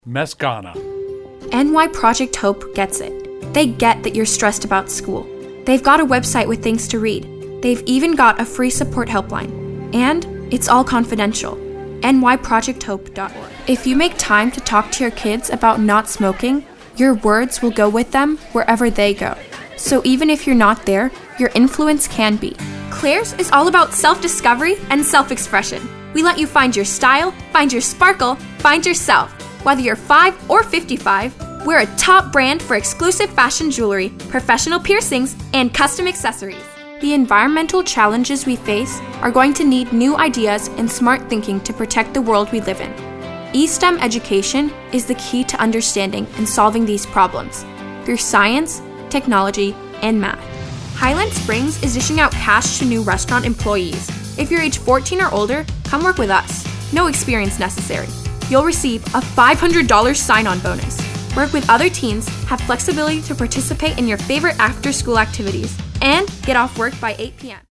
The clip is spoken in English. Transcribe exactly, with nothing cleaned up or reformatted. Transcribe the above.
Mescana. N Y Project Hope gets it. They get that you're stressed about school. They've got a website with things to read. They've even got a free support helpline. And it's all confidential. N Y project hope dot org. If you make time to talk to your kids about not smoking, your words will go with them wherever they go. So even if you're not there, your influence can be. Claire's is all about self-discovery and self-expression. We let you find your style, find your sparkle, find yourself. Whether you're five or fifty-five, we're a top brand for exclusive fashion jewelry, professional piercings, and custom accessories. The environmental challenges we face are going to need new ideas and smart thinking to protect the world we live in. E STEM education is the key to understanding and solving these problems through science, technology, and math. Highland Springs is dishing out cash to new restaurant employees. If you're age fourteen or older, come work with us. No experience necessary. You'll receive a five hundred dollars sign-on bonus. Work with other teens, have flexibility to participate in your favorite after-school activities, and get off work by eight p.m.